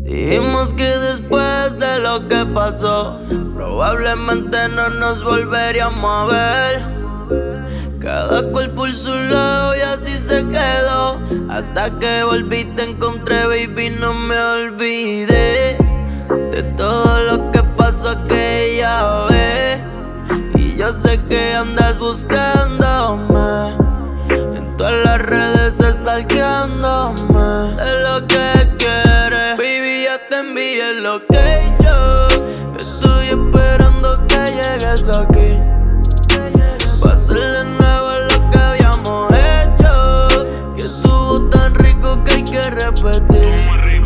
Dijimos que después de lo que pasó, probablemente no nos volveríamos a ver. Cada cual por su lado y así se quedó. Hasta que volví te encontré, baby, no me olvidé de todo lo que pasó aquella vez. Y yo sé que andas buscándome en todas las redes, stalkeándome de lo que quieres. Baby, ya te envié el location. Estoy esperando que llegues aquí pa' hacer de nuevo lo que habíamos hecho, que estuvo tan rico que hay que repetir,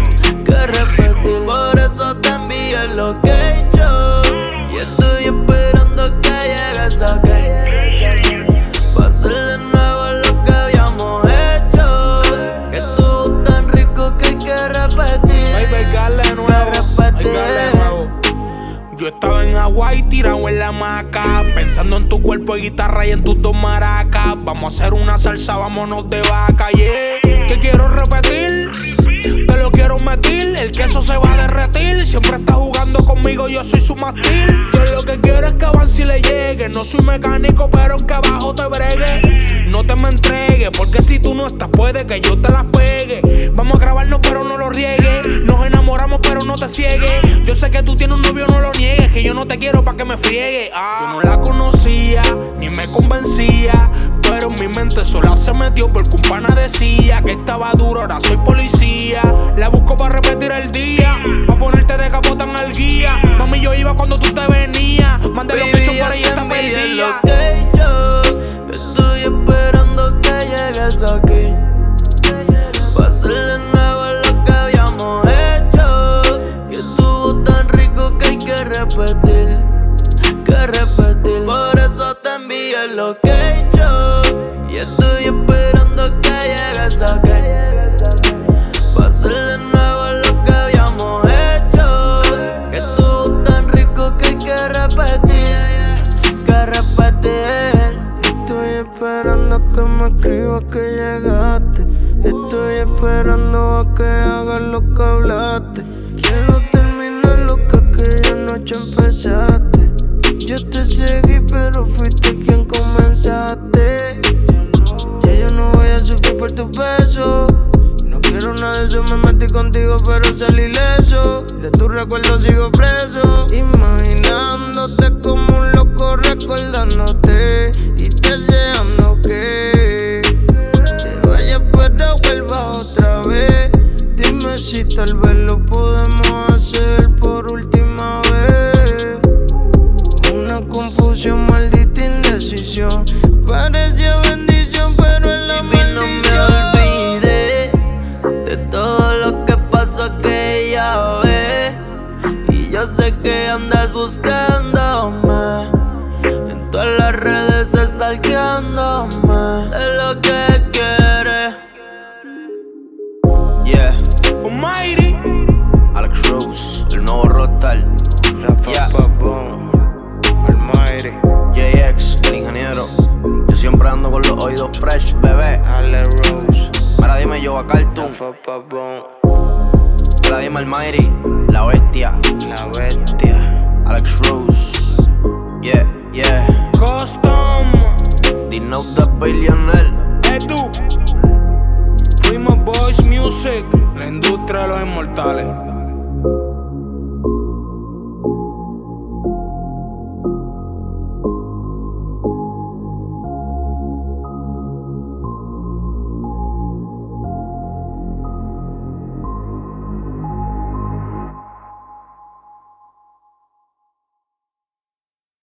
Por eso te envié el location y estoy esperando que llegues aquí pa' hacer de nuevo lo que habíamos hecho, que estuvo tan rico que hay que repetir, Hay que de nuevo. Yo estaba en Hawaii tirado en la hamaca, pensando en tu cuerpo y guitarra y en tus dos maracas. Vamos a hacer una salsa, vámonos de vaca, yeah. Que quiero repetir, te lo quiero meter, el queso se va a derretir. Siempre está jugando conmigo, yo soy su mástil. Yo lo que quiero es que avance y le llegue. No soy mecánico, pero aunque abajo te bregue, no te me entregues, porque si tú no estás puede que yo te las pegue. Vamos a grabarnos pero no lo riegues, nos enamoramos pero no te ciegues. Yo sé que tú tienes un novio, no lo niegues, que yo no te quiero pa' que me friegue. Yo no la conocía, ni me convencía, pero en mi mente sola se metió porque un pana decía que estaba duro, ahora soy policía. La busco para repetir el día, pa' ponerte de capota en el guía. Mami, yo iba cuando tú te venías, mandé los bichos por ahí, está perdida. Estoy esperando que llegues aquí pa' hacer de nuevo lo que habíamos hecho, que estuvo tan rico que hay que repetir, Por eso te envié el location y estoy esperando que llegues aquí pa' hacer de nuevo lo que habíamos hecho, que estuvo tan rico que hay que repetir, Estoy esperando que me escribas que llegaste. Estoy esperando a que hagas lo que hablaste. Quiero terminar lo que aquella noche empezaste. Yo te seguí pero fuiste quien comenzaste. Ya yo no voy a sufrir por tus besos. No quiero nada de eso, me metí contigo pero salí ileso. De tu recuerdo sigo preso, imaginándote como un loco, recordándote y deseando que te vayas pero vuelvas otra vez. Dime si tal vez lo podemos hacer por última vez. Una confusión, maldita indecisión, parecía bendición pero en la maldición. No me olvidé de todo lo que pasó aquella vez, y yo sé que andas buscándome en todas las redes, stalkeándome de lo que quieres. Yeah, Almighty, Alex Rose, el nuevo Rockstar. Rafa Pabón, Almighty, JX, el ingeniero. Yo siempre ando con los oídos fresh, bebé. Ale Rose, Mira, dime yo a Cartoon. Rafa Pabón, Mira, dime Almighty, la bestia. la bestia. Alex Rose, yeah, yeah. Custom, The Note the Billionaire. Edu, Primo Boys Music, la industria de los inmortales.